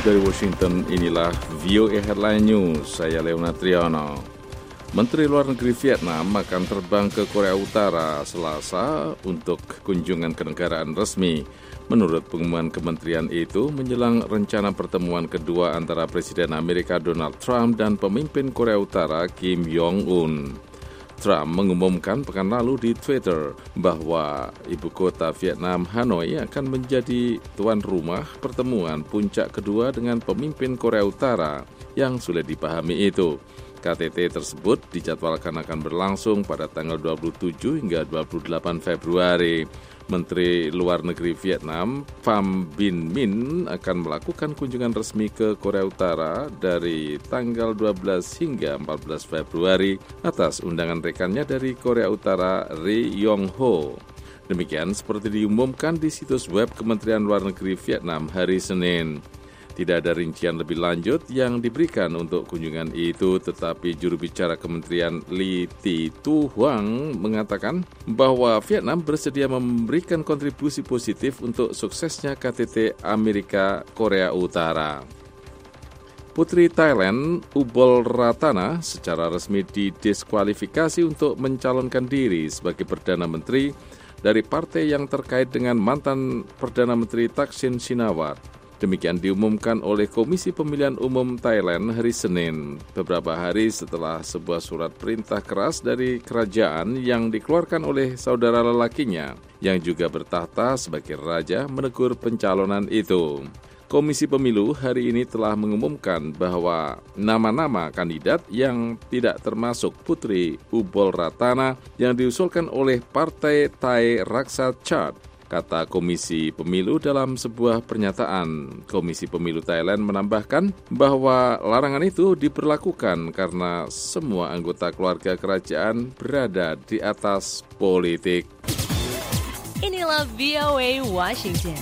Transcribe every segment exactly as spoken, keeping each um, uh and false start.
Dari Washington, inilah V O A Headline News. Saya Leonard Triano. Menteri Luar Negeri Vietnam akan terbang ke Korea Utara Selasa untuk kunjungan kenegaraan resmi. Menurut pengumuman kementerian itu, menjelang rencana pertemuan kedua antara Presiden Amerika Donald Trump dan pemimpin Korea Utara Kim Jong-un. Trump mengumumkan pekan lalu di Twitter bahwa ibu kota Vietnam, Hanoi, akan menjadi tuan rumah pertemuan puncak kedua dengan pemimpin Korea Utara yang sulit dipahami itu. K T T tersebut dijadwalkan akan berlangsung pada tanggal dua puluh tujuh hingga dua puluh delapan Februari. Menteri Luar Negeri Vietnam, Pham Binh Minh, akan melakukan kunjungan resmi ke Korea Utara dari tanggal dua belas hingga empat belas Februari atas undangan rekannya dari Korea Utara, Ri Yong Ho. Demikian seperti diumumkan di situs web Kementerian Luar Negeri Vietnam hari Senin. Tidak ada rincian lebih lanjut yang diberikan untuk kunjungan itu, tetapi juru bicara Kementerian Lee Thi Tu Huang mengatakan bahwa Vietnam bersedia memberikan kontribusi positif untuk suksesnya K T T Amerika Korea Utara. Putri Thailand, Ubol Ratana, secara resmi didiskualifikasi untuk mencalonkan diri sebagai Perdana Menteri dari partai yang terkait dengan mantan Perdana Menteri Thaksin Shinawatra. Demikian diumumkan oleh Komisi Pemilihan Umum Thailand hari Senin, beberapa hari setelah sebuah surat perintah keras dari kerajaan yang dikeluarkan oleh saudara lelakinya, yang juga bertahta sebagai raja, menegur pencalonan itu. Komisi Pemilu hari ini telah mengumumkan bahwa nama-nama kandidat yang tidak termasuk Putri Ubol Ratana yang diusulkan oleh Partai Thai Raksa Chart, kata Komisi Pemilu dalam sebuah pernyataan. Komisi Pemilu Thailand menambahkan bahwa larangan itu diberlakukan karena semua anggota keluarga kerajaan berada di atas politik. Inilah V O A Washington.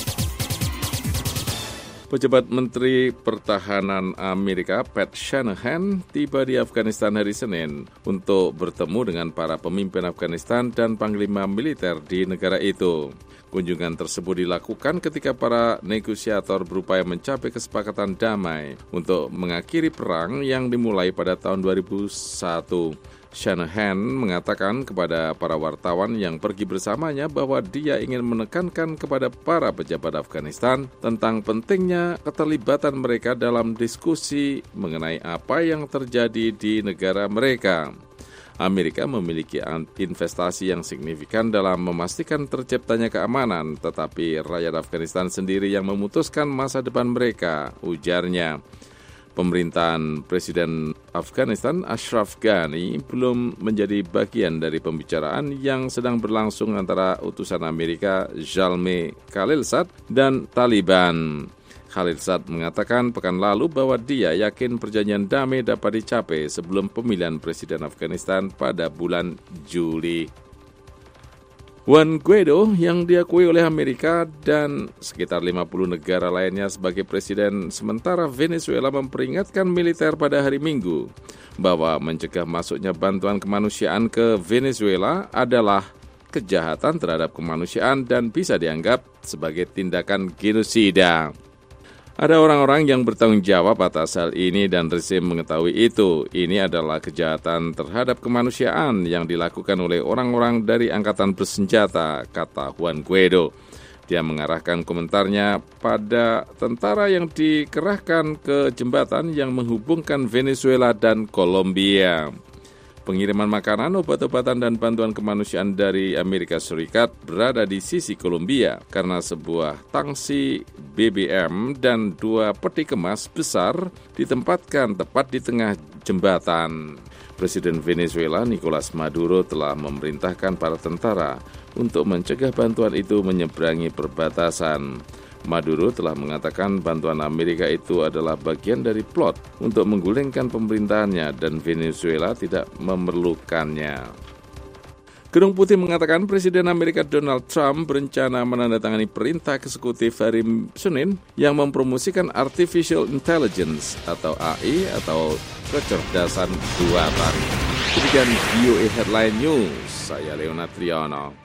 Pejabat Menteri Pertahanan Amerika Pat Shanahan tiba di Afghanistan hari Senin untuk bertemu dengan para pemimpin Afghanistan dan panglima militer di negara itu. Kunjungan tersebut dilakukan ketika para negosiator berupaya mencapai kesepakatan damai untuk mengakhiri perang yang dimulai pada tahun dua ribu satu. Shanahan mengatakan kepada para wartawan yang pergi bersamanya bahwa dia ingin menekankan kepada para pejabat Afghanistan tentang pentingnya keterlibatan mereka dalam diskusi mengenai apa yang terjadi di negara mereka. Amerika memiliki investasi yang signifikan dalam memastikan terciptanya keamanan, tetapi rakyat Afghanistan sendiri yang memutuskan masa depan mereka, ujarnya. Pemerintahan Presiden Afghanistan Ashraf Ghani belum menjadi bagian dari pembicaraan yang sedang berlangsung antara utusan Amerika Zalmay Khalilzad dan Taliban. Khalilzad mengatakan pekan lalu bahwa dia yakin perjanjian damai dapat dicapai sebelum pemilihan Presiden Afghanistan pada bulan Juli. Juan Guaido yang diakui oleh Amerika dan sekitar lima puluh negara lainnya sebagai presiden sementara Venezuela memperingatkan militer pada hari Minggu bahwa mencegah masuknya bantuan kemanusiaan ke Venezuela adalah kejahatan terhadap kemanusiaan dan bisa dianggap sebagai tindakan genosida. Ada orang-orang yang bertanggung jawab atas hal ini dan rezim mengetahui itu. Ini adalah kejahatan terhadap kemanusiaan yang dilakukan oleh orang-orang dari angkatan bersenjata, kata Juan Guaido. Dia mengarahkan komentarnya pada tentara yang dikerahkan ke jembatan yang menghubungkan Venezuela dan Kolombia. Pengiriman makanan, obat-obatan, dan bantuan kemanusiaan dari Amerika Serikat berada di sisi Kolombia karena sebuah tangsi B B M dan dua peti kemas besar ditempatkan tepat di tengah jembatan. Presiden Venezuela Nicolas Maduro telah memerintahkan para tentara untuk mencegah bantuan itu menyeberangi perbatasan. Maduro telah mengatakan bantuan Amerika itu adalah bagian dari plot untuk menggulingkan pemerintahannya dan Venezuela tidak memerlukannya. Gedung Putih mengatakan Presiden Amerika Donald Trump berencana menandatangani perintah eksekutif hari Senin yang mempromosikan Artificial Intelligence atau A I atau kecerdasan buatan. Demikian V O A Headline News, saya Leonard Triano.